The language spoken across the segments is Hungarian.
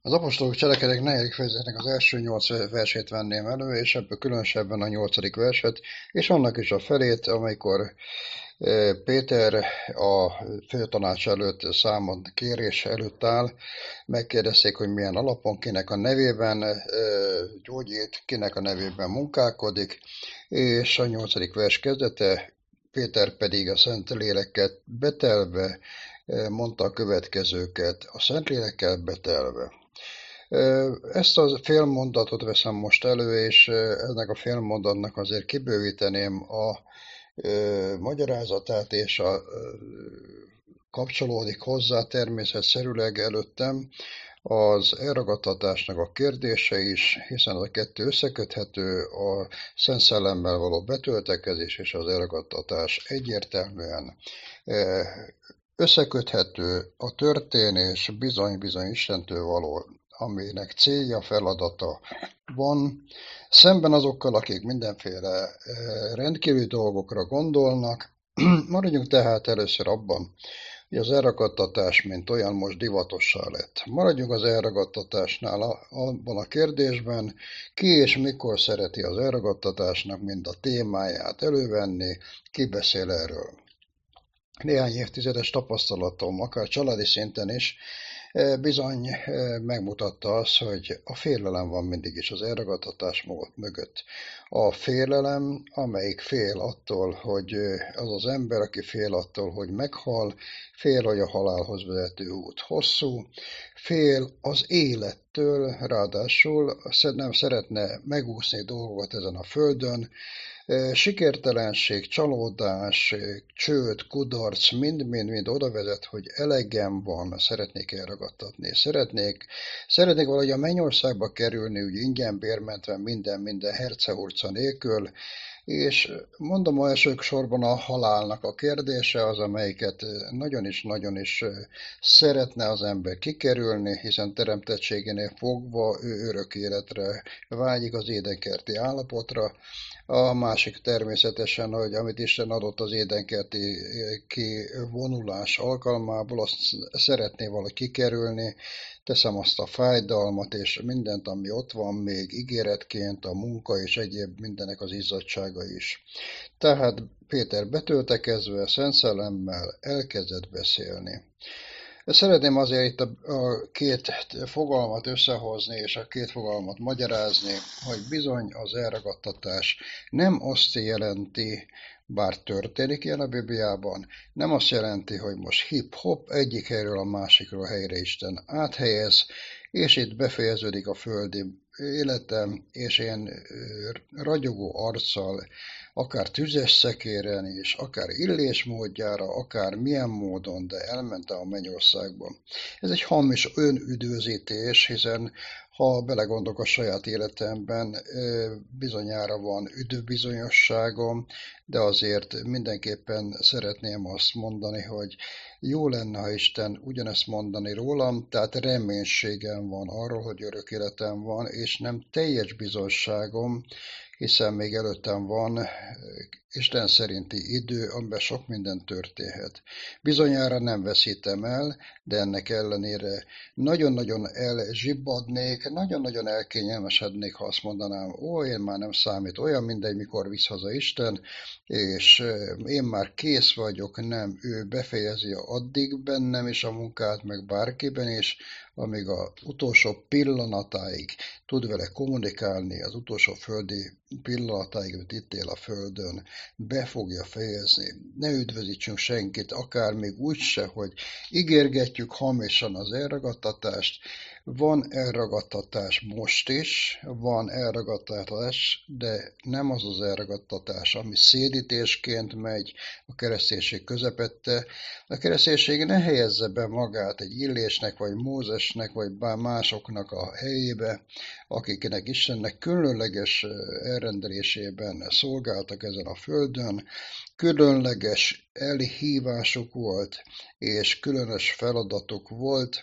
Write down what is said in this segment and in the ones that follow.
Az apostolok cselekedetek 4. fejezetének az első 8 versét venném elő, és ebből különösebben a 8. verset, és annak is a felét, amikor Péter a főtanács előtt számon kérés előtt áll, megkérdezték, hogy milyen alapon, kinek a nevében gyógyít, kinek a nevében munkálkodik, és a 8. vers kezdete, Péter pedig a Szent Lélekkel betelve mondta a következőket, a Szentlélekkel betelve. Ezt a félmondatot veszem most elő, és ennek a félmondatnak azért kibővíteném a magyarázatát, és kapcsolódik hozzá természetszerűleg előttem az elragadtatásnak a kérdése is, hiszen a kettő összeköthető, a Szent Szellemmel való betöltekezés és az elragadtatás egyértelműen összeköthető, a történés bizony-bizony Istentől való, aminek célja, feladata van, szemben azokkal, akik mindenféle rendkívüli dolgokra gondolnak. Maradjunk tehát először abban, hogy az elragadtatás, mint olyan, most divatossá lett. Maradjunk az elragadtatásnál abban a kérdésben, ki és mikor szereti az elragadtatásnak mind a témáját elővenni, ki beszél erről. Néhány évtizedes tapasztalatom, akár családi szinten is, bizony megmutatta azt, hogy a félelem van mindig is az elragadtatás mögött. A félelem, amelyik fél attól, hogy az az ember, aki fél attól, hogy meghal, fél, hogy a halálhoz vezető út hosszú, fél az élettől, ráadásul nem szeretne megúszni dolgokat ezen a földön, sikertelenség, csalódás, csőd, kudarc, mind-mind-mind oda vezet, hogy elegem van, szeretnék elragadtatni. Szeretnék valahogy a mennyországba kerülni, úgy ingyen bérmentve minden hercehurca nélkül, és mondom, elsősorban a halálnak a kérdése az, amelyiket nagyon is szeretne az ember kikerülni, hiszen teremtettségénél fogva ő örök életre vágyik, az édenkerti állapotra. A másik természetesen, hogy amit Isten adott az édenkerti kivonulás alkalmából, azt szeretné valahogy kikerülni, teszem azt a fájdalmat és mindent, ami ott van még ígéretként, a munka és egyéb mindenek az izzadsága is. Tehát Péter betöltekezve Szent Szellemmel elkezdett beszélni. Szeretném azért itt a két fogalmat összehozni, és a két fogalmat magyarázni, hogy bizony az elragadtatás nem azt jelenti, bár történik ilyen a Bibliában, nem azt jelenti, hogy most hip-hop egyik helyről a másikról helyre Isten áthelyez, és itt befejeződik a földi életem, és én ragyogó arccal, akár tüzes szekéren is, akár illés módjára, akár milyen módon, de elmentem a mennyországba. Ez egy hamis önüdvözítés, hiszen ha belegondolok a saját életemben, bizonyára van üdvbizonyosságom, de azért mindenképpen szeretném azt mondani, hogy jó lenne, ha Isten ugyanezt mondani rólam, tehát reménységem van arról, hogy örök életem van, és nem teljes bizonyságom, hiszen még előttem van Isten szerinti idő, amiben sok minden történhet. Bizonyára nem veszítem el, de ennek ellenére nagyon-nagyon elzsibbadnék, nagyon-nagyon elkényelmesednék, ha azt mondanám, ó, én már nem számít, olyan mindegy, mikor visz haza Isten, és én már kész vagyok, nem, ő befejezi addig bennem is a munkát, meg bárkiben is, amíg az utolsó pillanatáig tud vele kommunikálni, az utolsó földi pillanatáig, amit itt él a földön, be fogja fejezni. Ne üdvözítsünk senkit, akár még úgy se, hogy ígérgetjük hamisan az elragadtatást. Van elragadtatás most is, van elragadtatás, de nem az az elragadtatás, ami szédítésként megy a kereszténység közepette. A kereszténység ne helyezze be magát egy Illésnek, vagy Mózesnek, vagy bár másoknak a helyébe, akiknek Istennek különleges elrendelésében szolgáltak ezen a földön, különleges elhívásuk volt, és különös feladatuk volt.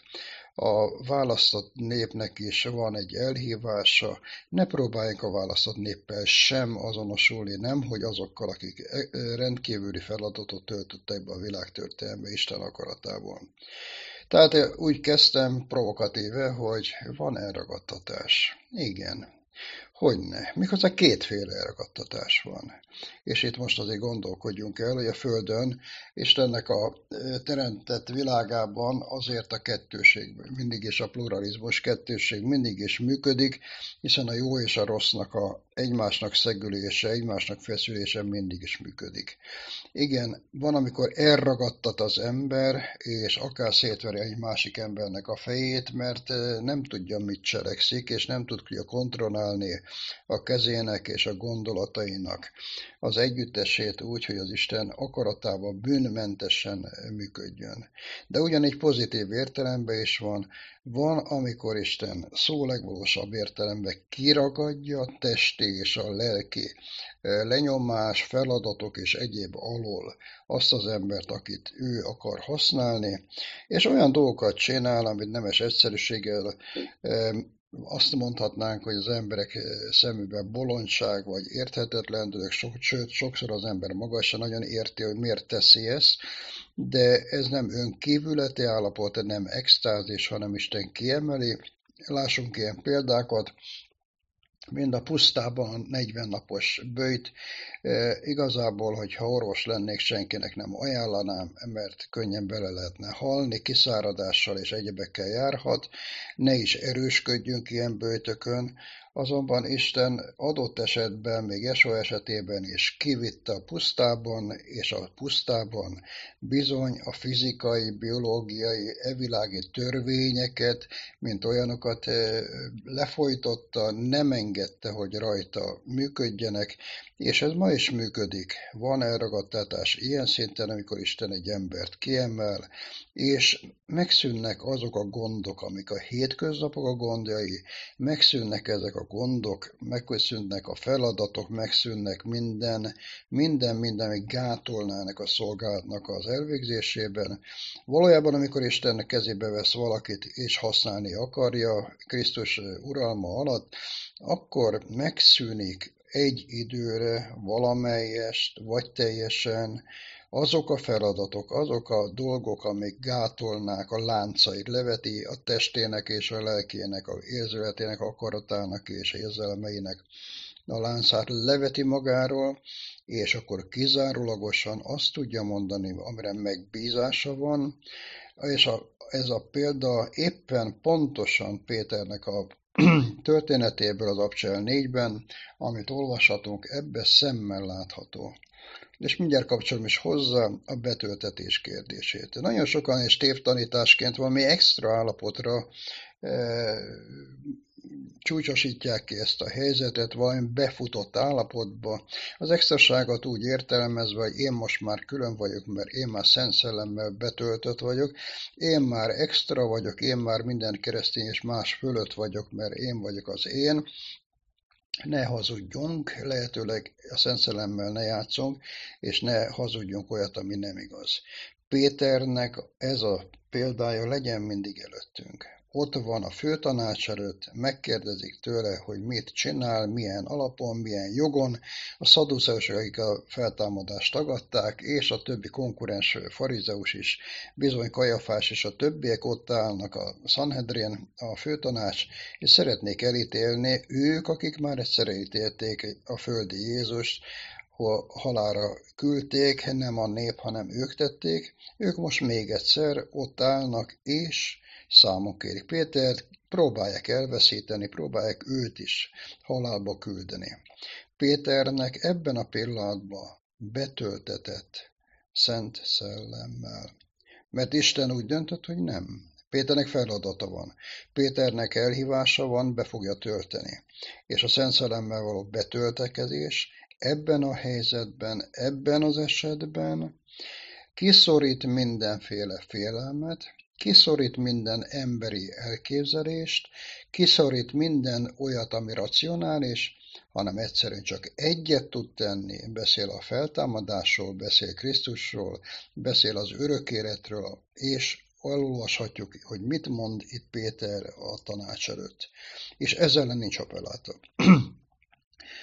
A választott népnek is van egy elhívása, ne próbáljunk a választott néppel sem azonosulni, nem, hogy azokkal, akik rendkívüli feladatot töltöttek be a világ történelme Isten akaratából. Tehát úgy kezdtem provokatíve, hogy van elragadtatás. Igen. Hogyne? Méghozzá kétféle elragadtatás van. És itt most azért gondolkodjunk el, hogy a Földön, Istennek a teremtett világában azért a kettőség mindig is, a pluralizmus kettőség mindig is működik, hiszen a jó és a rossznak a egymásnak szegülése, egymásnak feszülése mindig is működik. Igen, van, amikor elragadtat az ember, és akár szétveri egy másik embernek a fejét, mert nem tudja, mit cselekszik, és nem tudja kontrollálni a kezének és a gondolatainak az együttesét úgy, hogy az Isten akaratában bűnmentesen működjön. De ugyanígy pozitív értelemben is van, amikor Isten szó legvalósabb értelemben kiragadja a testi és a lelki lenyomás, feladatok és egyéb alól azt az embert, akit ő akar használni, és olyan dolgokat csinál, amit nemes egyszerűséggel azt mondhatnánk, hogy az emberek szemében bolondság vagy érthetetlen dolog, sőt, sokszor az ember maga sem nagyon érti, hogy miért teszi ezt, de ez nem önkívületi állapot, nem extázis, hanem Isten kiemeli. Lássunk ilyen példákat, mind a pusztában 40 napos böjt. Igazából, hogyha orvos lennék, senkinek nem ajánlanám, mert könnyen bele lehetne halni, kiszáradással és egyebekkel járhat. Ne is erősködjünk ilyen böjtökön, azonban Isten adott esetben, még Jesó esetében is kivitte a pusztában, és a pusztában bizony a fizikai, biológiai, evilági törvényeket, mint olyanokat lefolytotta, nem engedte, hogy rajta működjenek, és ez ma is működik. Van elragadtatás ilyen szinten, amikor Isten egy embert kiemel, és megszűnnek azok a gondok, amik a hétköznapok a gondjai, megszűnnek ezek a gondok, megszűnnek a feladatok, megszűnnek minden, ami gátolnának a szolgálatnak az elvégzésében. Valójában, amikor Isten kezébe vesz valakit és használni akarja Krisztus uralma alatt, akkor megszűnik egy időre valamelyest, vagy teljesen azok a feladatok, azok a dolgok, amik gátolnák a láncait, leveti a testének és a lelkének, a érzületének, akaratának és érzelmeinek a láncát leveti magáról, és akkor kizárólagosan azt tudja mondani, amire megbízása van, és ez a példa éppen pontosan Péternek a történetéből az Abcsel 4-ben, amit olvashatunk, ebbe szemmel látható. És mindjárt kapcsolom is hozzá a betöltetés kérdését. Nagyon sokan és tévtanításként valami extra állapotra csúcsosítják ki ezt a helyzetet, valami befutott állapotba. Az extraságot úgy értelmezve, hogy én most már külön vagyok, mert én már Szent Szellemmel betöltött vagyok, én már extra vagyok, én már minden keresztény és más fölött vagyok, mert én vagyok az én. Ne hazudjunk, lehetőleg a Szent Szellemmel ne játszunk, és ne hazudjunk olyat, ami nem igaz. Péternek ez a példája legyen mindig előttünk. Ott van a főtanács előtt, megkérdezik tőle, hogy mit csinál, milyen alapon, milyen jogon. A szadduceusok, akik a feltámadást tagadták, és a többi konkurens farizeus is, bizony Kajafás és a többiek ott állnak a Sanhedrin, a főtanács, és szeretnék elítélni ők, akik már egyszer elítélték a földi Jézust, halálra küldték, nem a nép, hanem ők tették. Ők most még egyszer ott állnak, és számon kérik Pétert, próbálják elveszíteni, próbálják őt is halálba küldeni. Péternek ebben a pillanatban betöltetett Szent Szellemmel. Mert Isten úgy döntött, hogy nem. Péternek feladata van. Péternek elhívása van, be fogja tölteni. És a Szent Szellemmel való betöltekezés ebben a helyzetben, ebben az esetben kiszorít mindenféle félelmet, kiszorít minden emberi elképzelést, kiszorít minden olyat, ami racionális, hanem egyszerűen csak egyet tud tenni, beszél a feltámadásról, beszél Krisztusról, beszél az örök életről, és elolvashatjuk, hogy mit mond itt Péter a tanács előtt. És ezzel nincs apelláta.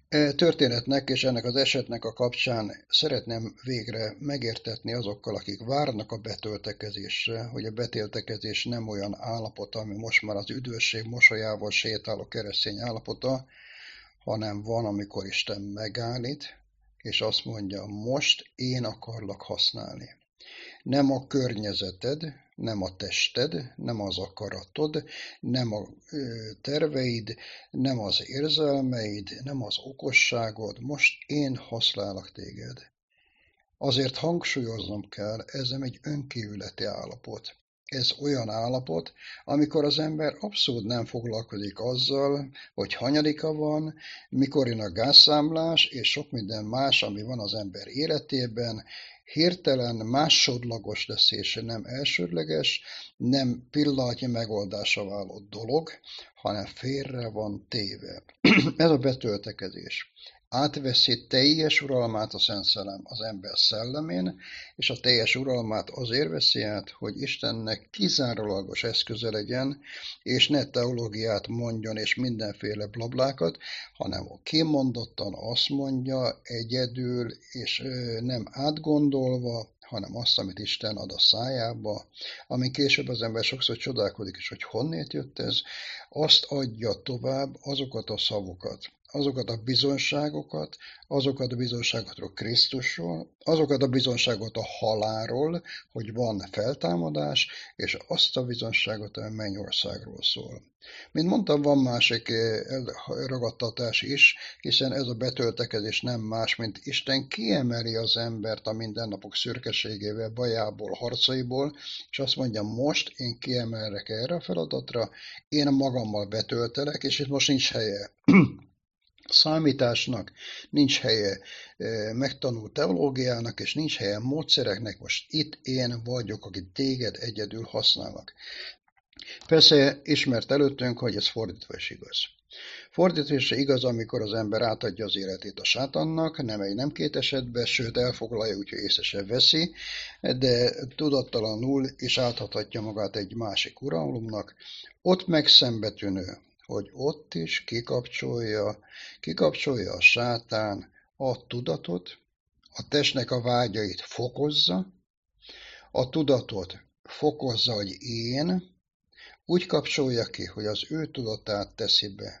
Történetnek és ennek az esetnek a kapcsán szeretném végre megértetni azokkal, akik várnak a betöltekezésre, hogy a betöltekezés nem olyan állapot, ami most már az üdvösség mosolyával sétáló keresztény állapota, hanem van, amikor Isten megállít, és azt mondja, most én akarlak használni. Nem a környezeted, nem a tested, nem az akaratod, nem a terveid, nem az érzelmeid, nem az okosságod, most én használok téged. Azért hangsúlyoznom kell, ez nem egy önkívületi állapot. Ez olyan állapot, amikor az ember abszolút nem foglalkozik azzal, hogy hanyadika van, mikor jön a gázszámlás, és sok minden más, ami van az ember életében, hirtelen másodlagos lesz és nem elsődleges, nem pillanatnyi megoldása váló dolog, hanem félre van téve. Ez a betöltekezés. Átveszi teljes uralmát a Szent Szellem az ember szellemén, és a teljes uralmát azért veszi át, hogy Istennek kizárólagos eszköze legyen, és ne teológiát mondjon és mindenféle blablákat, hanem kimondottan azt mondja egyedül, és nem átgondolva, hanem azt, amit Isten ad a szájába, ami később az ember sokszor csodálkozik is, hogy honnét jött ez, azt adja tovább azokat a szavokat, azokat a bizonságokat, azokat a bizonságokról Krisztusról, azokat a bizonságot a halálról, hogy van feltámadás, és azt a bizonságot, ami mennyországról szól. Mint mondtam, van másik ragadtatás is, hiszen ez a betöltekezés nem más, mint Isten kiemeli az embert a mindennapok szürkeségével, bajából, harcaiból, és azt mondja, most én kiemelek erre a feladatra, én magammal betöltelek, és itt most nincs helye számításnak, nincs helye megtanult teológiának, és nincs helye módszereknek, most itt én vagyok, aki téged egyedül használnak. Persze ismert előttünk, hogy ez fordítva is igaz. Fordítva is igaz, amikor az ember átadja az életét a sátannak, nem két esetben, sőt elfoglalja, úgyhogy észre se veszi, de tudattalanul is átadhatja magát egy másik uralomnak, ott meg szembetűnő, hogy ott is kikapcsolja a sátán a tudatot, a testnek a vágyait fokozza, a tudatot fokozza, hogy én, úgy kapcsolja ki, hogy az ő tudatát teszi be.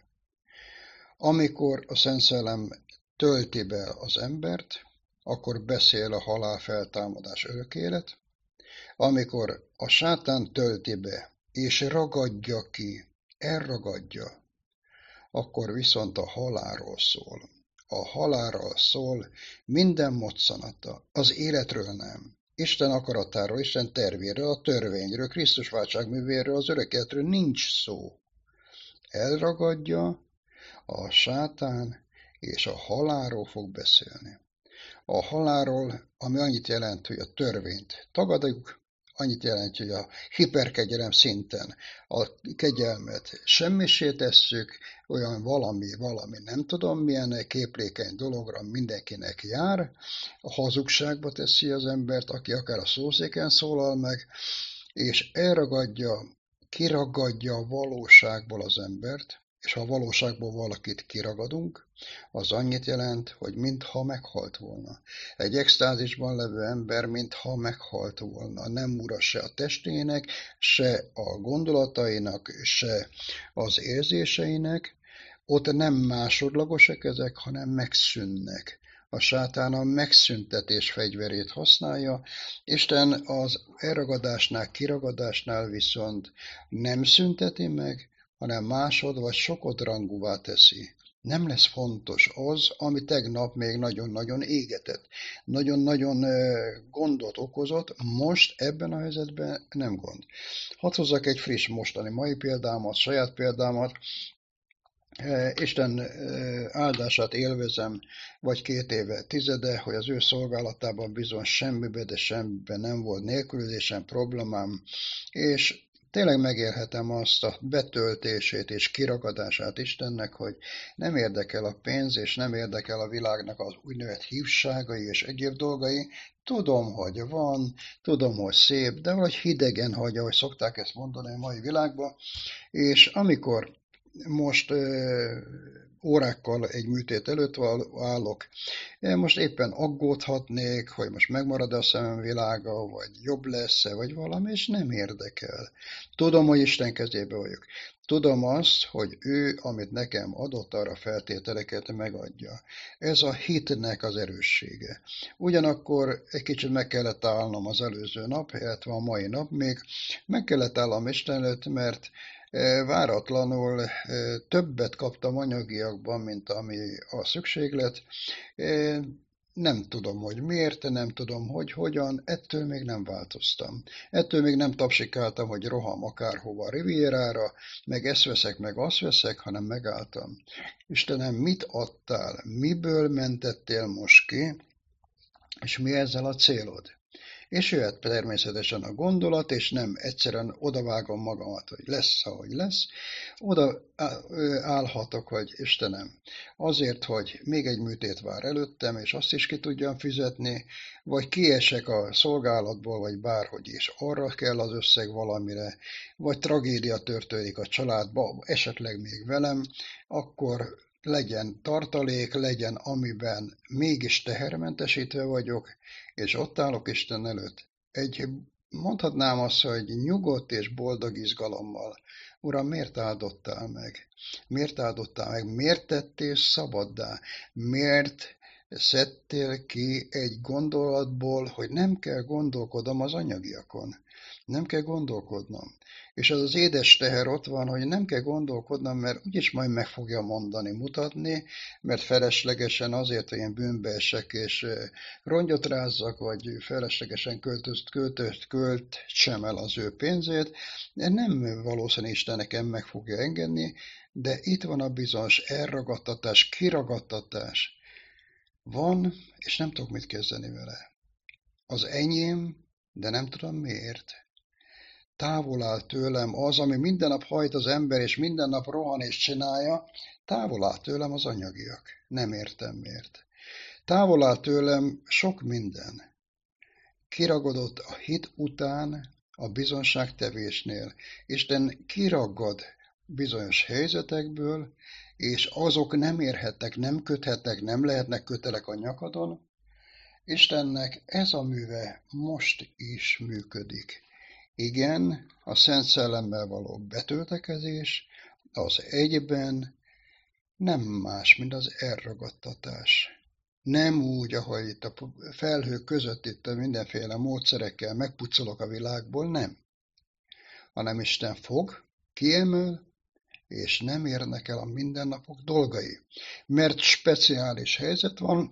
Amikor a Szent Szellem tölti be az embert, akkor beszél a halál feltámadás örök élet. Amikor a sátán tölti be, és ragadja ki, elragadja, akkor viszont a halálról szól. A halálról szól minden moccanata, az életről nem. Isten akaratáról, Isten tervéről, a törvényről, Krisztus váltságművéről, az örök életről nincs szó. Elragadja a sátán, és a halálról fog beszélni. A halálról, ami annyit jelent, hogy a törvényt tagadjuk, annyit jelent, hogy a hiperkegyelem szinten a kegyelmet semmisé tesszük, olyan valami nem tudom milyen képlékeny dologra mindenkinek jár, a hazugságba teszi az embert, aki akár a szószéken szólal meg, és kiragadja a valóságból az embert, és ha a valóságból valakit kiragadunk, az annyit jelent, hogy mintha meghalt volna. Egy extázisban levő ember mintha meghalt volna. Nem ura se a testének, se a gondolatainak, se az érzéseinek. Ott nem másodlagosak ezek, hanem megszűnnek. A sátán a megszüntetés fegyverét használja, Isten az elragadásnál, kiragadásnál viszont nem szünteti meg, hanem másod vagy sokodrangúvá teszi. Nem lesz fontos az, ami tegnap még nagyon-nagyon égetett, nagyon-nagyon gondot okozott, most ebben a helyzetben nem gond. Hadd hozzak egy friss mostani mai példámat, saját példámat. Isten áldását élvezem, vagy 2 éve, tizede, hogy az ő szolgálatában bizony semmibe, de semmibe nem volt nélkülözésem, problémám, és tényleg megélhetem azt a betöltését és kiragadását Istennek, hogy nem érdekel a pénz, és nem érdekel a világnak az úgynevezett hívságai és egyéb dolgai. Tudom, hogy van, tudom, hogy szép, de valahogy hidegen hagyja, hogy szokták ezt mondani a mai világban, és amikor most órákkal egy műtét előtt állok, én most éppen aggódhatnék, hogy most megmarad a szemem világa, vagy jobb lesz-e, vagy valami, és nem érdekel. Tudom, hogy Isten kezébe vagyok. Tudom azt, hogy ő, amit nekem adott, arra feltételeket megadja. Ez a hitnek az erőssége. Ugyanakkor egy kicsit meg kellett állnom az előző nap, illetve a mai nap még, meg kellett állnom Isten előtt, mert váratlanul többet kaptam anyagiakban, mint ami a szükséglet. Nem tudom, hogy miért, nem tudom, hogy hogyan, ettől még nem változtam. Ettől még nem tapsikáltam, hogy roham akárhova a Rivierára, meg ezt veszek, meg azt veszek, hanem megálltam. Istenem, mit adtál, miből mentettél most ki, és mi ezzel a célod? És jöhet természetesen a gondolat, és nem egyszerűen odavágom magamat, hogy lesz, ahogy lesz. Oda állhatok, hogy Istenem, azért, hogy még egy műtét vár előttem, és azt is ki tudjam fizetni, vagy kiesek a szolgálatból, vagy bárhogy is. Arra kell az összeg valamire, vagy tragédia történik a családba, esetleg még velem, akkor legyen tartalék, legyen, amiben mégis tehermentesítve vagyok, és ott állok Isten előtt. Mondhatnám azt, hogy nyugodt és boldog izgalommal. Uram, miért áldottál meg? Miért áldottál meg? Miért tettél szabaddá? Miért szedtél ki egy gondolatból, hogy nem kell gondolkodnom az anyagiakon? Nem kell gondolkodnom. És az az édes teher ott van, hogy nem kell gondolkodnom, mert úgyis majd meg fogja mondani, mutatni, mert feleslegesen azért, hogy én bűnbe esek, és rongyot rázzak, vagy feleslegesen költsem el az ő pénzét. Nem valószínű Isten nekem meg fogja engedni, de itt van a bizonyos elragadtatás, kiragadtatás. Van, és nem tudok mit kezdeni vele. Az enyém, de nem tudom miért. Távol áll tőlem az, ami minden nap hajt az ember, és minden nap rohan és csinálja, távol áll tőlem az anyagiak. Nem értem miért. Távol áll tőlem sok minden. Kiragadott a hit után a bizonságtevésnél. Isten kiragad bizonyos helyzetekből, és azok nem érhetnek, nem köthetnek, nem lehetnek kötelek a nyakadon. Istennek ez a műve most is működik. Igen, a Szent Szellemmel való betöltekezés az egyben nem más, mint az elragadtatás. Nem úgy, ahogy itt a felhők között itt a mindenféle módszerekkel megpucolok a világból, nem. Hanem Isten fog, kiemel, és nem érnek el a mindennapok dolgai. Mert speciális helyzet van,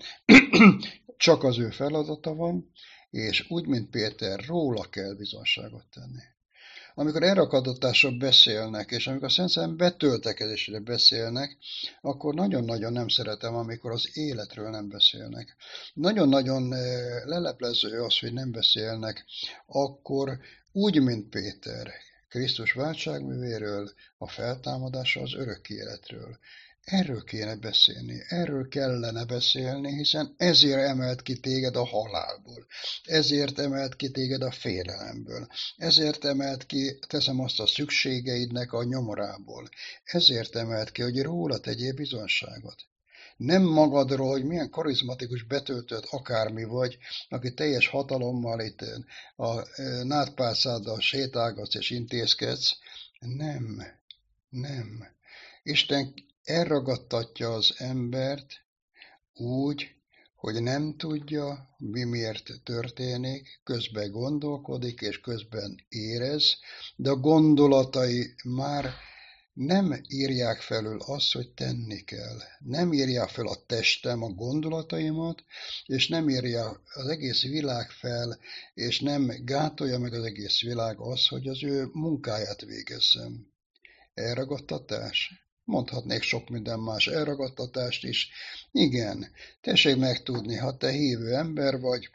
csak az ő feladata van, és úgy, mint Péter, róla kell bizonságot tenni. Amikor elragadtatásról beszélnek, és amikor a Szent Szellem betöltekezésre beszélnek, akkor nagyon-nagyon nem szeretem, amikor az életről nem beszélnek. Nagyon-nagyon leleplező az, hogy nem beszélnek, akkor úgy, mint Péter, Krisztus váltságművéről, a feltámadása az örök életről. Erről kéne beszélni, erről kellene beszélni, hiszen ezért emelt ki téged a halálból, ezért emelt ki téged a félelemből, ezért emelt ki, teszem azt a szükségeidnek a nyomorából, ezért emelt ki, hogy róla tegyél bizonságot. Nem magadról, hogy milyen karizmatikus betöltött akármi vagy, aki teljes hatalommal itt a nádpálcáddal sétálgatsz és intézkedsz. Nem, nem. Isten elragadtatja az embert úgy, hogy nem tudja, mi miért történik, közben gondolkodik és közben érez, de a gondolatai már nem írják felül azt, hogy tenni kell. Nem írja fel a testem a gondolataimat, és nem írja az egész világ fel, és nem gátolja meg az egész világ az, hogy az ő munkáját végezzem. Elragadtatás? Mondhatnék sok minden más elragadtatást is. Igen, tessék megtudni, ha te hívő ember vagy,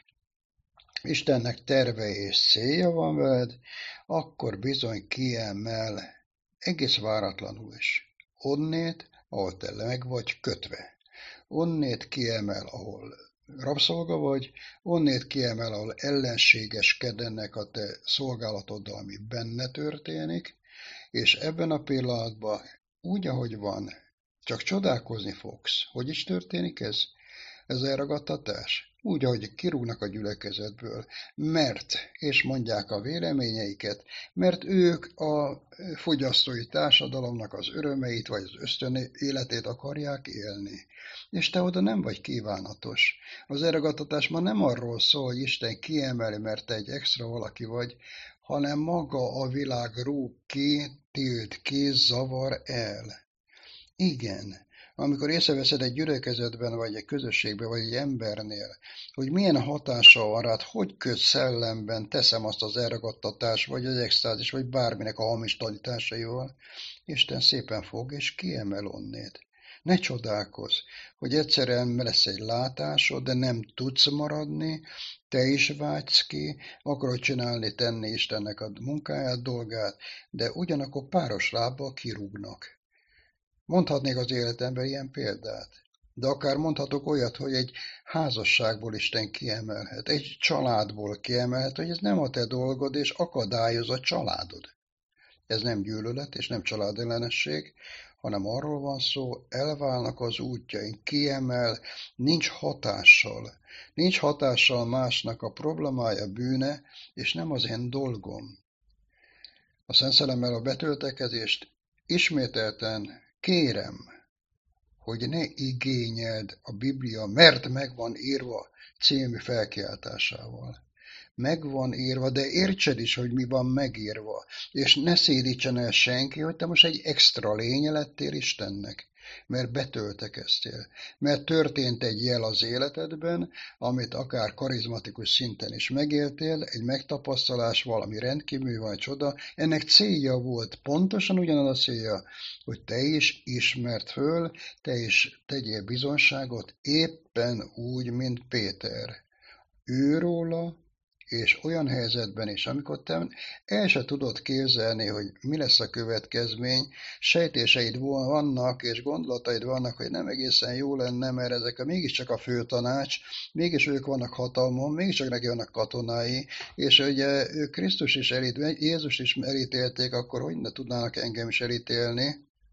Istennek terve és célja van veled, akkor bizony kiemel egész váratlanul is. Onnét, ahol te meg vagy kötve. Onnét kiemel, ahol rabszolga vagy, onnét kiemel, ahol ellenségeskedenek a te szolgálatoddal, ami benne történik, és ebben a pillanatban úgy, ahogy van. Csak csodálkozni fogsz. Hogy is történik ez? Ez elragadtatás? Úgy, ahogy kirúgnak a gyülekezetből, mert, és mondják a véleményeiket, mert ők a fogyasztói társadalomnak az örömeit, vagy az ösztön életét akarják élni. És te oda nem vagy kívánatos. Az elragadtatás ma nem arról szól, hogy Isten kiemeli, mert te egy extra valaki vagy, hanem maga a világ rúg ki, tilt ki, zavar el. Igen, amikor észreveszed egy gyülekezetben, vagy egy közösségben, vagy egy embernél, hogy milyen hatással van rád, hogy köt szellemben teszem azt az elragadtatást, vagy az extázis, vagy bárminek a hamis tanításaival, Isten szépen fog és kiemel onnét. Ne csodálkozz, hogy egyszerűen lesz egy látásod, de nem tudsz maradni, te is vágysz ki, akarod csinálni, tenni Istennek a munkáját, dolgát, de ugyanakkor páros lábbal kirúgnak. Mondhatnék az életemben ilyen példát, de akár mondhatok olyat, hogy egy házasságból Isten kiemelhet, egy családból kiemelhet, hogy ez nem a te dolgod, és akadályoz a családod. Ez nem gyűlölet és nem családellenesség, hanem arról van szó, elválnak az útjaink, kiemel, nincs hatással másnak a problémája, bűne, és nem az én dolgom. A Szent Szellemmel a betöltekezést ismételten kérem, hogy ne igényeld a Biblia, mert meg van írva című felkiáltásával. Meg van írva, de értsed is, hogy mi van megírva, és ne szédítsen el senki, hogy te most egy extra lénye lettél Istennek, mert betöltekeztél, mert történt egy jel az életedben, amit akár karizmatikus szinten is megéltél, egy megtapasztalás, valami rendkívül vagy csoda, ennek célja volt, pontosan ugyanaz a célja, hogy te is ismerd föl, te is tegyél bizonságot éppen úgy, mint Péter. Őróla, és olyan helyzetben is, amikor te el se tudod képzelni, hogy mi lesz a következmény, sejtéseid vannak, és gondolataid vannak, hogy nem egészen jó lenne, mert ezek mégiscsak a főtanács, mégis ők vannak hatalmon, mégiscsak neki vannak katonái, és ugye ők Krisztus is Jézus is elítélték, akkor hogy ne tudnának engem is elítélni?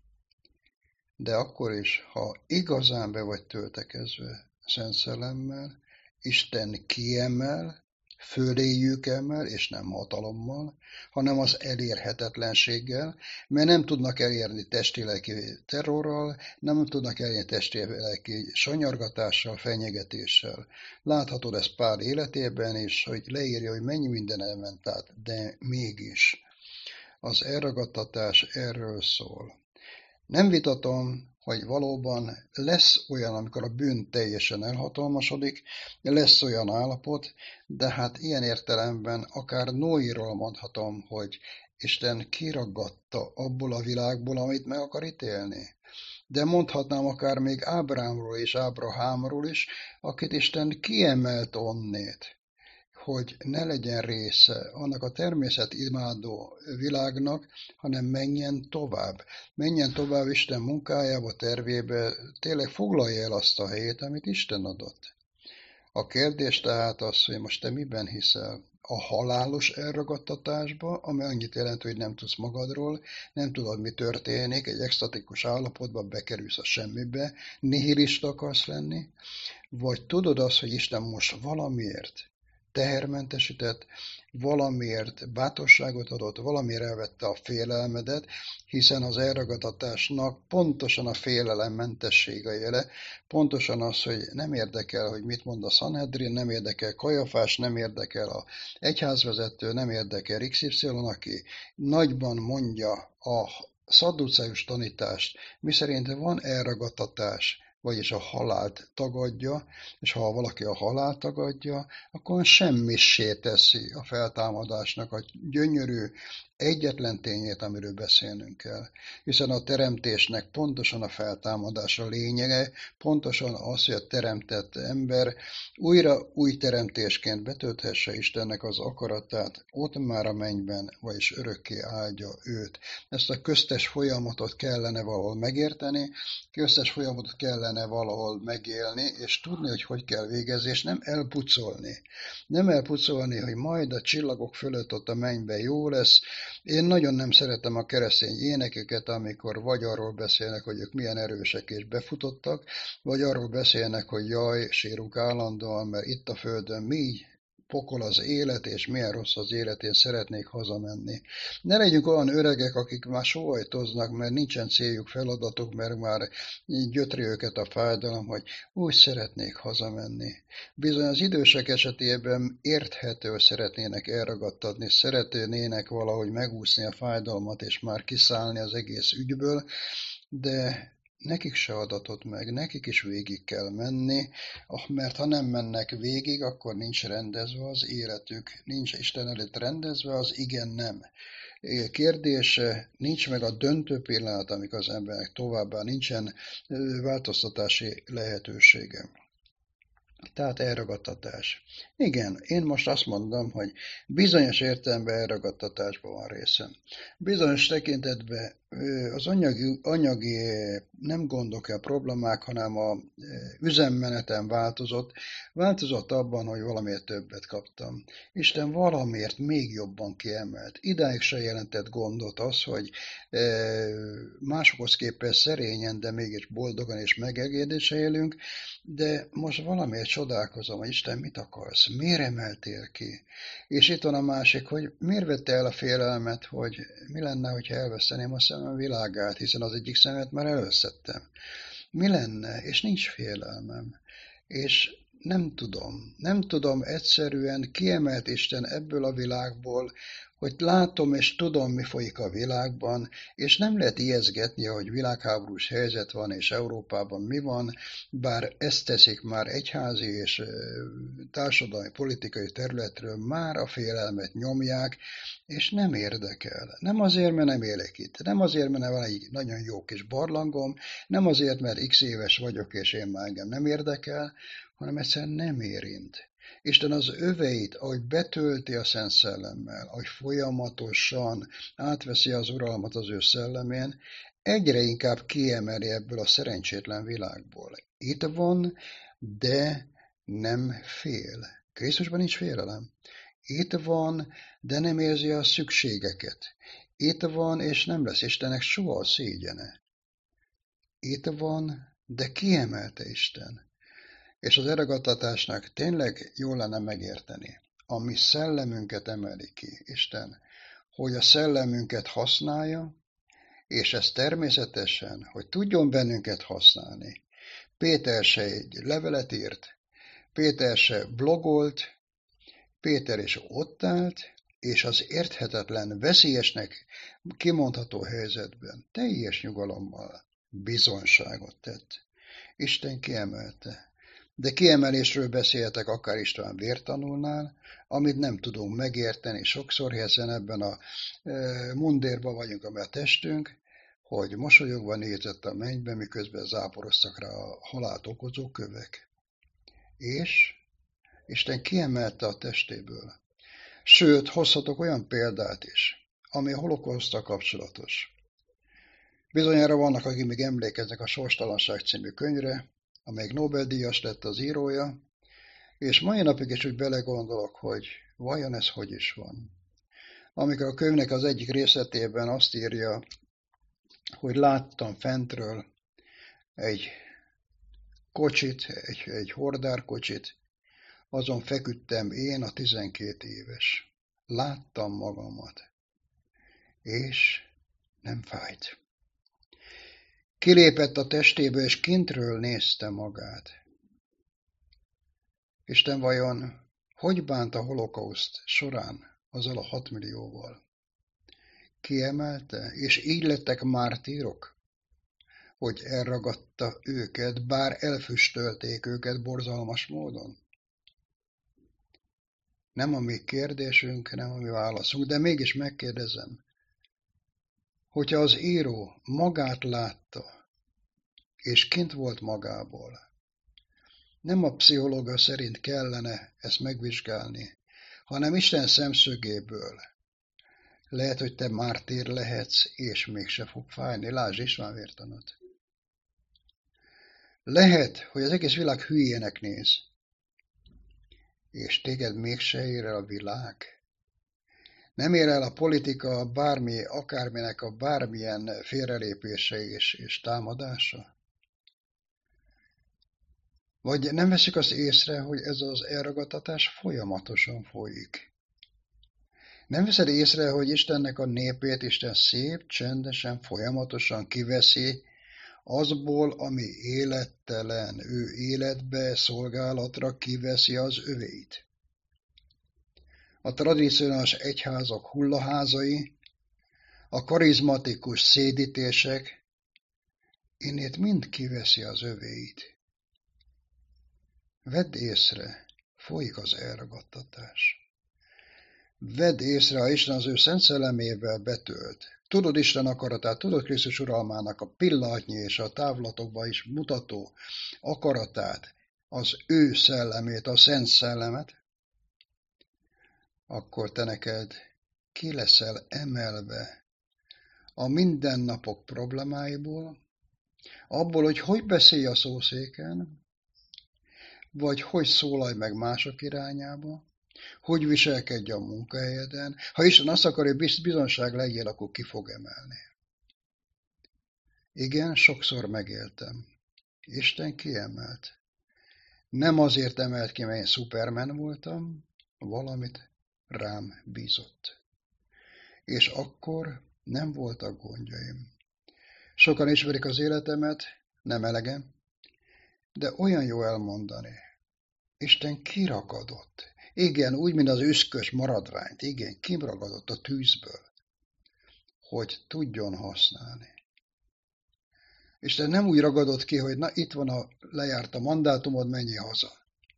De akkor is, ha igazán be vagy töltekezve Szent Szellemmel, Isten kiemel, föléjük emel, és nem hatalommal, hanem az elérhetetlenséggel, mert nem tudnak elérni testi-lelki terrorral, nem tudnak elérni testi-lelki sanyargatással, fenyegetéssel. Láthatod ezt Pál életében is, hogy leírja, hogy mennyi minden elment át, de mégis az elragadtatás erről szól. Nem vitatom, hogy valóban lesz olyan, amikor a bűn teljesen elhatalmasodik, lesz olyan állapot, de hát ilyen értelemben akár Noéról mondhatom, hogy Isten kiragadta abból a világból, amit meg akar ítélni. De mondhatnám akár még Ábrámról és Ábrahámról is, akit Isten kiemelt onnét, hogy ne legyen része annak a természetimádó világnak, hanem menjen tovább. Menjen tovább Isten munkájába, tervébe, tényleg foglalja el azt a helyét, amit Isten adott. A kérdés tehát az, hogy most te miben hiszel? A halálos elragadtatásba, ami annyit jelent, hogy nem tudsz magadról, nem tudod, mi történik, egy extatikus állapotba bekerülsz a semmibe, nihilista akarsz lenni, vagy tudod azt, hogy Isten most valamiért tehermentesített, valamiért bátorságot adott, valamiért elvette a félelmedet, hiszen az elragadtatásnak pontosan a félelem mentessége jele, pontosan az, hogy nem érdekel, hogy mit mond a Sanhedrin, nem érdekel Kajafás, nem érdekel a egyházvezető, nem érdekel XY, aki nagyban mondja a szadduceus tanítást, miszerint van elragadtatás, vagyis a halált tagadja, és ha valaki a halált tagadja, akkor semmissé teszi a feltámadásnak a gyönyörű egyetlen tényét, amiről beszélnünk kell. Hiszen a teremtésnek pontosan a feltámadás a lényege, pontosan az, hogy a teremtett ember újra új teremtésként betölthesse Istennek az akaratát, ott már a mennyben, vagyis örökké áldja őt. Ezt a köztes folyamatot kellene valahol megérteni, köztes folyamatot kellene kellene valahol megélni, és tudni, hogy kell végezni, és nem elpucolni. Nem elpucolni, hogy majd a csillagok fölött ott a mennyben jó lesz. Én nagyon nem szeretem a keresztény énekeket, amikor vagy arról beszélnek, hogy ők milyen erősek és befutottak, vagy arról beszélnek, hogy jaj, sírunk állandóan, mert itt a földön mi pokol az élet, és milyen rossz az élet, én szeretnék hazamenni. Ne legyünk olyan öregek, akik már sóhajtoznak, mert nincsen céljuk, feladatuk, mert már gyötri őket a fájdalom, hogy úgy szeretnék hazamenni. Bizony az idősek esetében érthető szeretnének elragadtatni, szeretnének valahogy megúszni a fájdalmat, és már kiszállni az egész ügyből, de nekik se adatott meg, nekik is végig kell menni, mert ha nem mennek végig, akkor nincs rendezve az életük, nincs Isten előtt rendezve az igen-nem kérdése, nincs meg a döntő pillanat, amikor az embernek továbbá nincsen változtatási lehetősége. Tehát elragadtatás. Igen, én most azt mondom, hogy bizonyos értelemben elragadtatásban van részem. Bizonyos tekintetben az anyagi nem gondok a problémák, hanem a üzemmenetem változott. Változott abban, hogy valamiért többet kaptam. Isten valamiért még jobban kiemelt. Idáig se jelentett gondot az, hogy másokhoz képest szerényen, de mégis boldogan és megengedéssel élünk, de most valamiért csodálkozom, hogy Isten mit akarsz, miért emeltél ki? És itt van a másik, hogy miért vette el a félelmet, hogy mi lenne, hogyha elveszteném a szemem világát, hiszen az egyik szemet már elvesztettem. Mi lenne? És nincs félelmem. És nem tudom egyszerűen kiemelt Isten ebből a világból, hogy látom és tudom, mi folyik a világban, és nem lehet ijeszgetni, hogy világháborús helyzet van, és Európában mi van, bár ezt teszik már egyházi és társadalmi politikai területről, már a félelmet nyomják, és nem érdekel. Nem azért, mert nem élek itt, nem azért, mert van egy nagyon jó kis barlangom, nem azért, mert x éves vagyok, és én már engem nem érdekel, hanem egyszerűen nem érint. Isten az öveit, ahogy betölti a Szent Szellemmel, ahogy folyamatosan átveszi az uralmat az ő szellemén, egyre inkább kiemeli ebből a szerencsétlen világból. Itt van, de nem fél. Krisztusban nincs félelem. Itt van, de nem érzi a szükségeket. Itt van, és nem lesz Istennek soha a szégyene. Itt van, de kiemelte Isten. És az elragadtatásnak tényleg jól lenne megérteni, a mi szellemünket emeli ki Isten, hogy a szellemünket használja, és ez természetesen, hogy tudjon bennünket használni. Péter se egy levelet írt, Péter se blogolt, Péter is ott állt, és az érthetetlen, veszélyesnek kimondható helyzetben teljes nyugalommal bizonyságot tett. Isten kiemelte. De kiemelésről beszéltek akár István Vértanúnál, amit nem tudunk megérteni sokszor, hiszen ebben a mundérban vagyunk, amely a testünk, hogy mosolyogva nézett a mennybe, miközben záporoztak rá a halált okozó kövek. És Isten kiemelte a testéből. Sőt, hozhatok olyan példát is, ami a holokauszttal kapcsolatos. Bizonyára vannak, akik még emlékeznek a Sorstalanság című könyvre, amelyik Nobel-díjas lett az írója, és mai napig is úgy belegondolok, hogy vajon ez hogy is van. Amikor a könyvnek az egyik részletében azt írja, hogy láttam fentről egy kocsit, egy hordárkocsit, azon feküdtem én a 12 éves. Láttam magamat, és nem fájt. Kilépett a testéből, és kintről nézte magát. Isten vajon hogy bánt a holokauszt során azzal a 6 millióval? Kiemelte, és így lettek mártírok, hogy elragadta őket, bár elfüstölték őket borzalmas módon? Nem a mi kérdésünk, nem a mi válaszunk, de mégis megkérdezem, hogyha az író magát látta, és kint volt magából, nem a pszichológia szerint kellene ezt megvizsgálni, hanem Isten szemszögéből. Lehet, hogy te mártír lehetsz, és mégse fog fájni. Lásd István Vértanút. Lehet, hogy az egész világ hülyének néz, és téged mégse ér el a világ. Nem ér el a politika bármi, akárminek a bármilyen félrelépése és támadása? Vagy nem veszik azt észre, hogy ez az elragadtatás folyamatosan folyik? Nem veszed észre, hogy Istennek a népét Isten szép, csendesen, folyamatosan kiveszi azból, ami élettelen, ő életbe, szolgálatra kiveszi az övéit. A tradicionális egyházak hullaházai, a karizmatikus szédítések, innét mind kiveszi az övéit. Vedd észre, folyik az elragadtatás. Vedd észre, ha Isten az ő szent szellemével betölt. Tudod Isten akaratát, tudod Krisztus uralmának a pillanatnyi és a távlatokban is mutató akaratát, az ő szellemét, a szent szellemet, akkor te neked ki leszel emelve a mindennapok problémáiból, abból, hogy beszélj a szószéken, vagy hogy szólalj meg mások irányába, hogy viselkedj a munkahelyeden. Ha Isten azt akarja, hogy bizonság legyél, akkor ki fog emelni. Igen, sokszor megéltem. Isten kiemelt. Nem azért emelt ki, mert én Superman voltam, valamit rám bízott. És akkor nem voltak gondjaim. Sokan ismerik az életemet, nem elegem, de olyan jó elmondani. Isten kiragadott. Igen, úgy, mint az üszkös maradványt. Igen, kiragadott a tűzből, hogy tudjon használni. Isten nem úgy ragadott ki, hogy na itt van lejárt a mandátumod, menjél haza.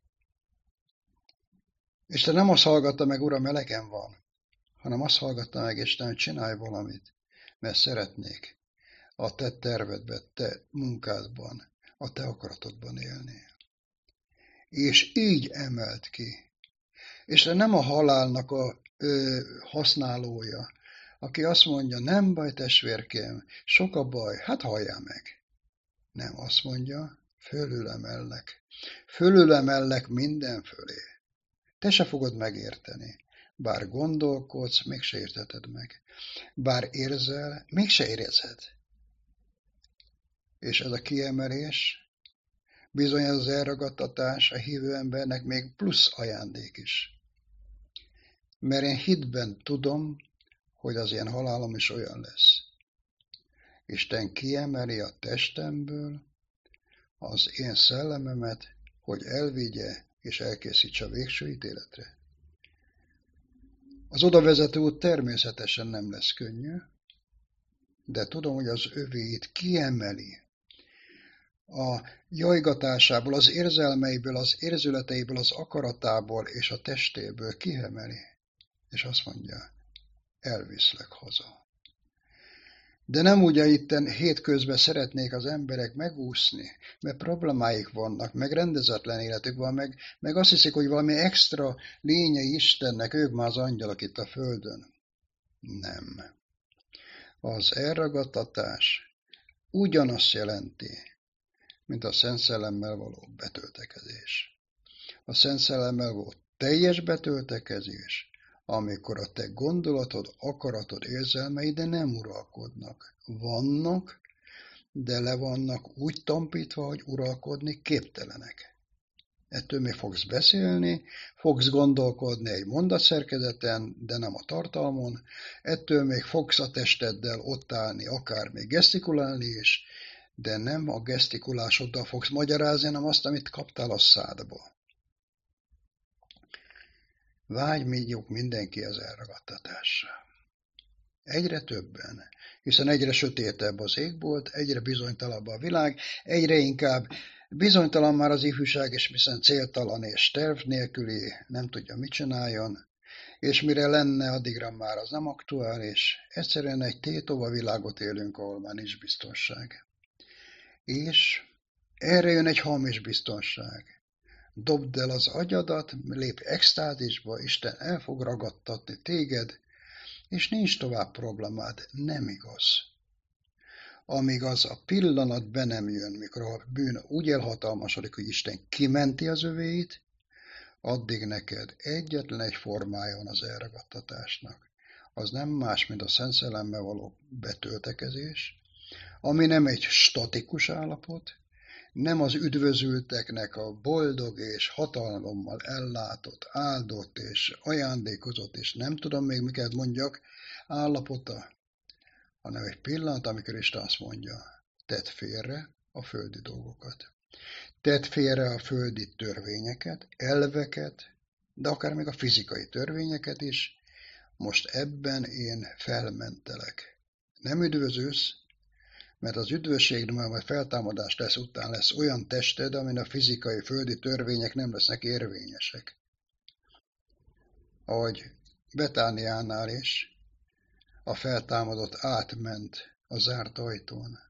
Isten nem azt hallgatta meg, Uram, elegem van, hanem azt hallgatta meg, Isten, hogy csinálj valamit, mert szeretnék a te tervedben, te munkádban, a te akaratodban élni. És így emelt ki. Isten nem a halálnak a használója, aki azt mondja, nem baj, testvérkém, sok a baj, hát halljál meg. Nem, azt mondja, fölülemellek. Fölülemellek mindenfölé. Te se fogod megérteni. Bár gondolkodsz, mégse érteted meg. Bár érzel, mégse érezed. És ez a kiemelés, bizony ez az elragadtatás a hívő embernek még plusz ajándék is. Mert én hitben tudom, hogy az ilyen halálom is olyan lesz. Isten kiemeli a testemből az én szellememet, hogy elvigye és elkészítse a végső ítéletre. Az odavezető út természetesen nem lesz könnyű, de tudom, hogy az övéit kiemeli. A jajgatásából, az érzelmeiből, az érzületeiből, az akaratából és a testéből kiemeli. És azt mondja, elviszlek haza. De nem úgy, hogy itten hétközben szeretnék az emberek megúszni, mert problémáik vannak, meg rendezetlen életük van, meg azt hiszik, hogy valami extra lényei Istennek, ők már az angyalok itt a földön. Nem. Az elragadtatás ugyanazt jelenti, mint a Szent Szellemmel való betöltekezés. A Szent Szellemmel való teljes betöltekezés, amikor a te gondolatod, akaratod, érzelmeid de nem uralkodnak. Vannak, de le vannak úgy tampítva, hogy uralkodni képtelenek. Ettől még fogsz beszélni, fogsz gondolkodni egy mondatszerkezeten, de nem a tartalmon, ettől még fogsz a testeddel ott állni, akár még gesztikulálni is, de nem a gesztikulásoddal fogsz magyarázni, hanem azt, amit kaptál a szádba. Vágyjuk mindenki az elragadtatásra. Egyre többen, hiszen egyre sötétebb az égbolt, egyre bizonytalanabb a világ, egyre inkább bizonytalan már az ifjúság, és hiszen céltalan és terv nélküli, nem tudja mit csináljon, és mire lenne, addigra már az nem aktuális. Egyszerűen egy tétova világot élünk, ahol már nincs biztonság. És erre jön egy hamis biztonság. Dobd el az agyadat, lépj extázisba, Isten el fog ragadtatni téged, és nincs tovább problémád. Nem igaz. amíg az a pillanat be nem jön, mikor a bűn úgy elhatalmasodik, hogy Isten kimenti az övéit, addig neked egyetlen egy formája van az elragadtatásnak. Az nem más, mint a Szent Szellemmel való betöltekezés, ami nem egy statikus állapot, nem az üdvözülteknek a boldog és hatalommal ellátott, áldott és ajándékozott, és nem tudom még miket mondjak, állapota, hanem egy pillanat, amikor Isten azt mondja, tedd félre a földi dolgokat. Tedd félre a földi törvényeket, elveket, de akár még a fizikai törvényeket is, most ebben én felmentelek. Nem üdvözülsz, mert az üdvösségnél majd feltámadás lesz, után lesz olyan tested, amin a fizikai földi törvények nem lesznek érvényesek. Ahogy Betániánál is a feltámadott átment a zárt ajtón.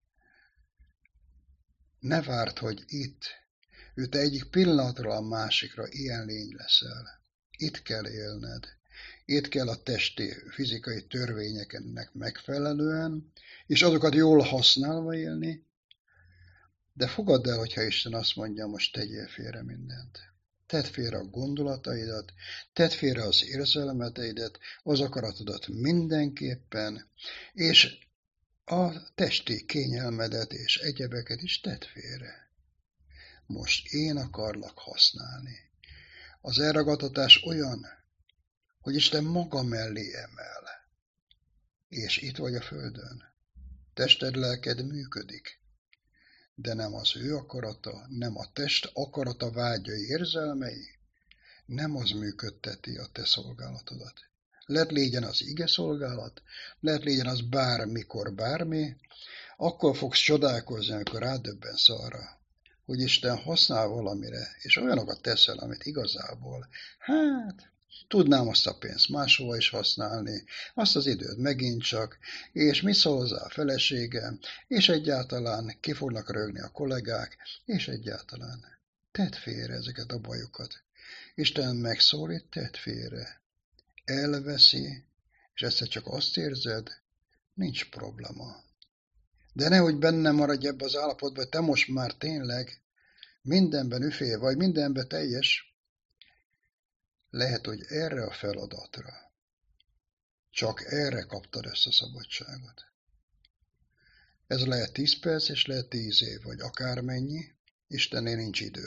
Ne várd, hogy itt, te egyik pillanatról a másikra ilyen lény leszel. Itt kell élned. Itt kell a testi, fizikai törvényeknek megfelelően, és azokat jól használva élni, de fogadd el, hogyha Isten azt mondja, most tegyél félre mindent. Tedd félre a gondolataidat, tedd félre az érzelmeteidet, az akaratodat mindenképpen, és a testi kényelmedet és egyebeket is tedd félre. Most én akarlak használni. Az elragadtatás olyan, hogy Isten maga mellé emel, és itt vagy a földön. Tested, lelked működik, de nem az ő akarata, nem a test akarata, vágyai, érzelmei, nem az működteti a te szolgálatodat. Lehet légyen az ige szolgálat, lehet légyen az bármikor, bármi, akkor fogsz csodálkozni, amikor rádöbbensz arra, hogy Isten használ valamire, és olyanokat teszel, amit igazából, tudnám azt a pénzt máshova is használni, azt az időt megint csak, és mi szól hozzá a feleségem, és egyáltalán ki fognak rögni a kollégák, és egyáltalán tedd félre ezeket a bajokat. Isten megszólít, tedd félre. Elveszi, és egyszer csak azt érzed, nincs probléma. De nehogy benne maradj ebbe az állapotba, te most már tényleg mindenben üfél vagy, mindenben teljes. Lehet, hogy erre a feladatra, csak erre kaptad ezt a szabadságot. Ez lehet 10 perc, és lehet 10 év, vagy akármennyi, Istennél nincs idő.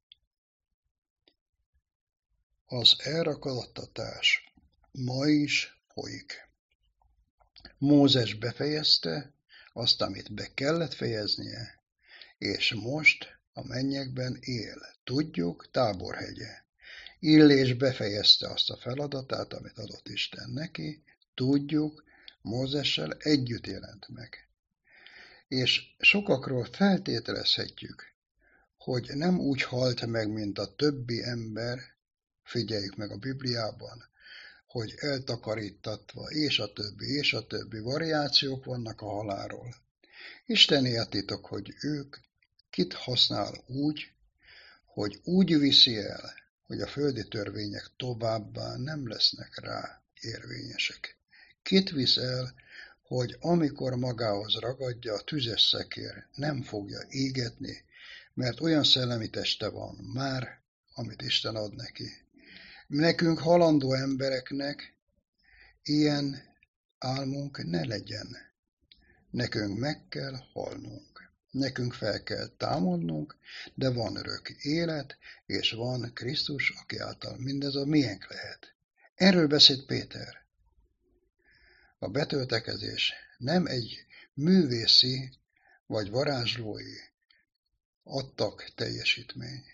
Az elragadtatás ma is folyik. Mózes befejezte azt, amit be kellett fejeznie, és most a mennyekben él. Tudjuk, Táborhegye. Illés befejezte azt a feladatát, amit adott Isten neki, tudjuk, Mózessel együtt jelent meg. És sokakról feltételezhetjük, hogy nem úgy halt meg, mint a többi ember, figyeljük meg a Bibliában, hogy eltakarítatva, és a többi variációk vannak a halálról. Isten értitok, hogy ők kit használ úgy, hogy úgy viszi el, hogy a földi törvények továbbá nem lesznek rá érvényesek. Kit visz el, hogy amikor magához ragadja, a tüzes szekér nem fogja égetni, mert olyan szellemi teste van már, amit Isten ad neki. Nekünk halandó embereknek ilyen álmunk ne legyen. Nekünk meg kell halnunk. Nekünk fel kell támadnunk, de van örök élet, és van Krisztus, aki által mindez a miénk lehet. Erről beszélt Péter. A betöltekezés nem egy művészi vagy varázslói adtak teljesítmény.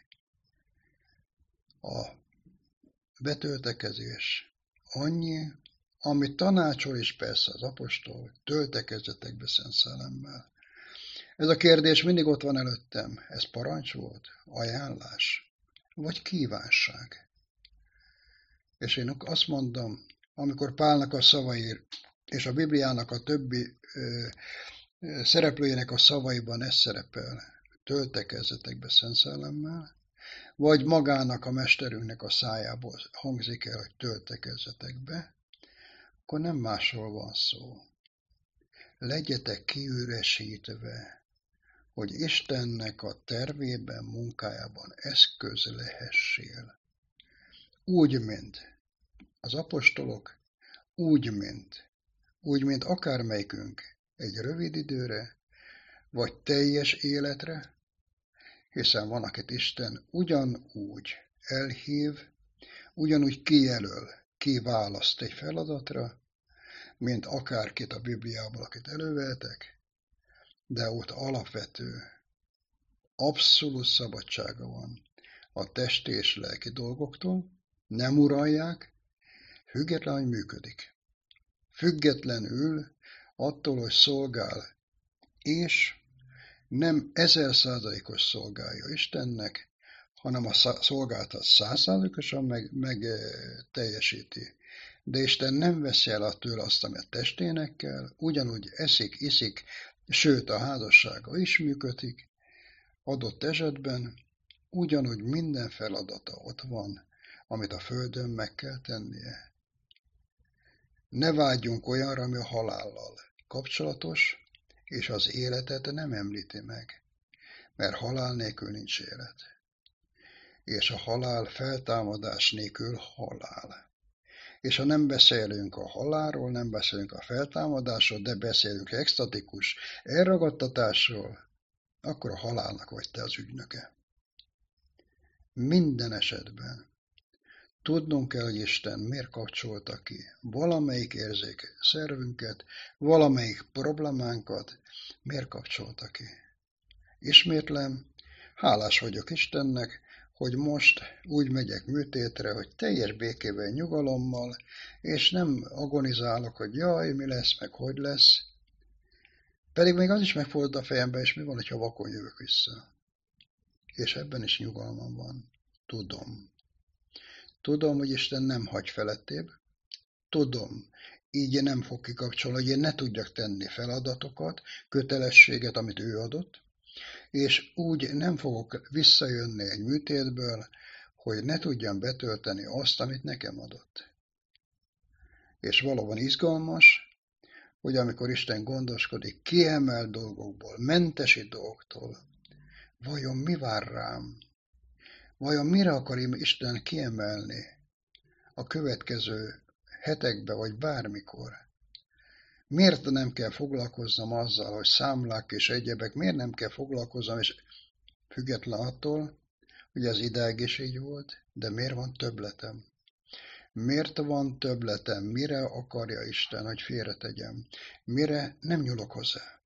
A betöltekezés annyi, amit tanácsol is persze az apostol, töltekezzetek be Szent Szellemmel. Ez a kérdés mindig ott van előttem. Ez parancs volt? Ajánlás? Vagy kívánság? És én azt mondom, amikor Pálnak a szavai, és a Bibliának a többi szereplőjének a szavaiban ez szerepel, töltekezzetek be Szent Szellemmel, vagy magának a mesterünknek a szájából hangzik el, hogy töltekezzetek be, akkor nem másról van szó. legyetek kiüresítve, hogy Istennek a tervében, munkájában eszköz lehessél. Úgy, mint az apostolok, úgy, mint akármelyikünk egy rövid időre, vagy teljes életre, hiszen van, akit Isten ugyanúgy elhív, ugyanúgy kijelöl, kiválaszt egy feladatra, mint akárkit a Bibliából, akit előveltek, de ott alapvető, abszolút szabadsága van a testi és lelki dolgoktól, nem uralják, függetlenül, hogy működik. Függetlenül attól, hogy szolgál, és nem 1000%-os szolgálja Istennek, hanem a szolgáltat 100%-osan meg teljesíti. De Isten nem veszi el tőle azt, ami a testének kell, ugyanúgy eszik, iszik, sőt a házassága is működik, adott esetben ugyanúgy minden feladata ott van, amit a földön meg kell tennie. Ne vágyjunk olyanra, ami a halállal kapcsolatos, és az életet nem említi meg, mert halál nélkül nincs élet. És a halál feltámadás nélkül halál. És ha nem beszélünk a halálról, nem beszélünk a feltámadásról, de beszélünk extatikus elragadtatásról, akkor a halálnak vagy te az ügynöke. Minden esetben tudnunk kell, hogy Isten miért kapcsolta ki valamelyik érzék szervünket, valamelyik problémánkat, miért kapcsolta ki. Ismétlem, hálás vagyok Istennek, hogy most úgy megyek műtétre, hogy teljes békével, nyugalommal, és nem agonizálok, hogy jaj, mi lesz, meg hogy lesz. Pedig még az is megfordult a fejembe, és mi van, ha vakon jövök vissza. És ebben is nyugalmam van. Tudom. Tudom, hogy Isten nem hagy felettébb. Tudom, így nem fog kikapcsolni, hogy én ne tudjak tenni feladatokat, kötelességet, amit ő adott, és úgy nem fogok visszajönni egy műtétből, hogy ne tudjam betölteni azt, amit nekem adott. És valóban izgalmas, hogy amikor Isten gondoskodik kiemelt dolgokból, mentesít dolgoktól, vajon mi vár rám? Vajon mire akar Isten kiemelni a következő hetekben, vagy bármikor? Miért nem kell foglalkoznom azzal, hogy számlák és egyebek, miért nem kell foglalkoznom, és független attól, hogy ez idáig is így volt, de miért van többletem? Miért van többletem? Mire akarja Isten, hogy félretegyem? Mire nem nyúlok hozzá?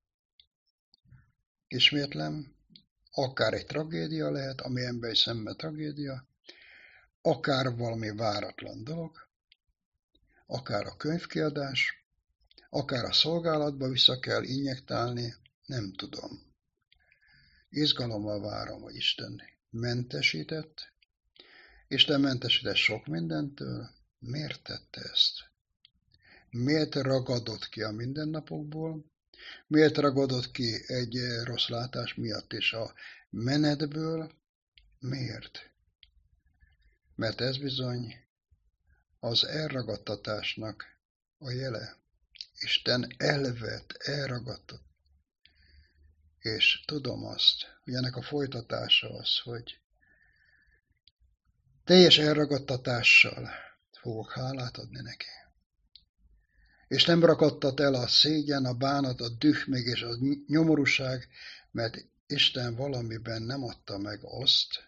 Ismétlem, akár egy tragédia lehet, ami emberi szemben tragédia, akár valami váratlan dolog, akár a könyvkiadás, akár a szolgálatba vissza kell injektálni, nem tudom. Izgalommal várom, hogy Isten mentesített. Isten mentesített sok mindentől. Miért tette ezt? Miért ragadott ki a mindennapokból? Miért ragadott ki egy rossz látás miatt is a menetből? Miért? Mert ez bizony az elragadtatásnak a jele. Isten elvett, elragadtott. És tudom azt, hogy ennek a folytatása az, hogy teljes elragadtatással fogok hálát adni neki. És nem rakadtat el a szégyen, a bánat, a düh még és a nyomorúság, mert Isten valamiben nem adta meg azt,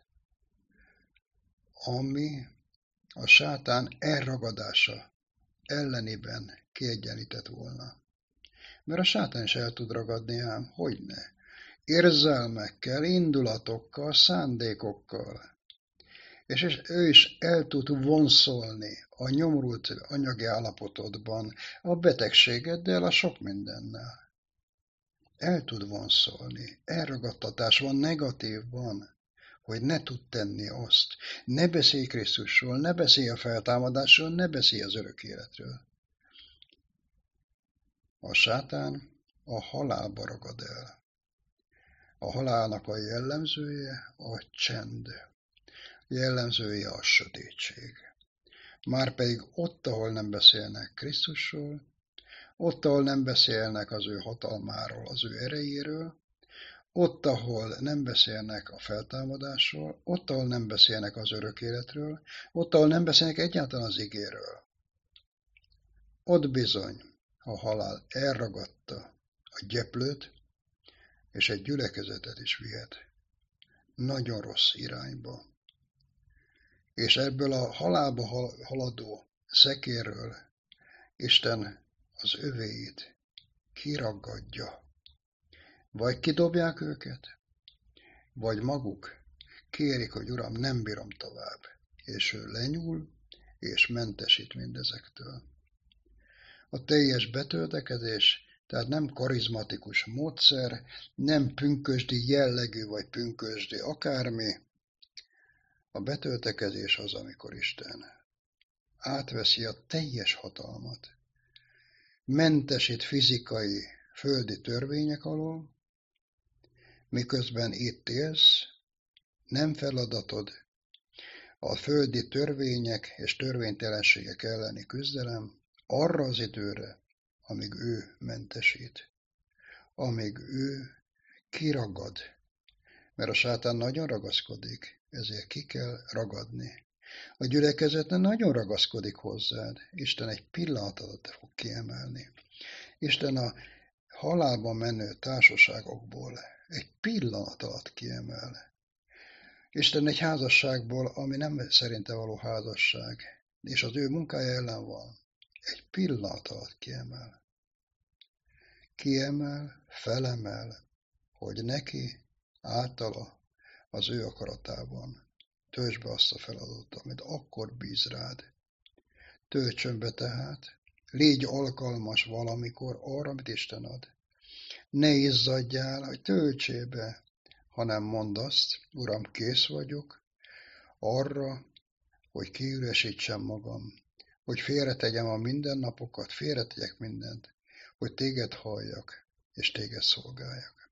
ami a sátán elragadása ellenében kiegyenlített volna. Mert a sátán is el tud ragadni ám, hogyne. Érzelmekkel, indulatokkal, szándékokkal. És ő is el tud vonszolni a nyomorult anyagi állapotodban, a betegségeddel, a sok mindennel. El tud vonszolni. Elragadtatás van, negatív van, hogy ne tud tenni azt. Ne beszélj Krisztusról, ne beszélj a feltámadásról, ne beszélj az örök életről. A sátán a halálba ragad el. A halálnak a jellemzője a csend. Jellemzője a sötétség. Márpedig ott, ahol nem beszélnek Krisztusról, ott, ahol nem beszélnek az ő hatalmáról, az ő erejéről, ott, ahol nem beszélnek a feltámadásról, ott, ahol nem beszélnek az örök életről, ott, ahol nem beszélnek egyáltalán az igéről. Ott bizony a halál elragadta a gyeplőt, és egy gyülekezetet is vihet nagyon rossz irányba. És ebből a halálba haladó szekérről Isten az övéit kiragadja. Vagy kidobják őket, vagy maguk kérik, hogy Uram, nem bírom tovább. És ő lenyúl, és mentesít mindezektől. A teljes betöltekezés, tehát nem karizmatikus módszer, nem pünkösdi jellegű, vagy pünkösdi akármi. A betöltekezés az, amikor Isten átveszi a teljes hatalmat, mentesít fizikai, földi törvények alól, miközben itt élsz, nem feladatod a földi törvények és törvénytelenségek elleni küzdelem arra az időre, amíg ő mentesít, amíg ő kiragad, mert a sátán nagyon ragaszkodik, ezért ki kell ragadni. A gyülekezet nagyon ragaszkodik hozzád, Isten egy pillanat alatt fog kiemelni. Isten a halálba menő társaságokból egy pillanat alatt kiemel. Isten egy házasságból, ami nem szerinte való házasság, és az ő munkája ellen van, egy pillanat alatt kiemel. Kiemel, felemel, hogy neki általa az ő akaratában töltsd be azt a feladatot, amit akkor bíz rád. Töltsön be tehát, légy alkalmas valamikor arra, amit Isten ad. Ne izzadjál, hogy töltsél be, hanem mondd azt, Uram, kész vagyok arra, hogy kiüresítsem magam, hogy félretegyem a mindennapokat, félretegyek mindent, hogy téged halljak, és téged szolgáljak.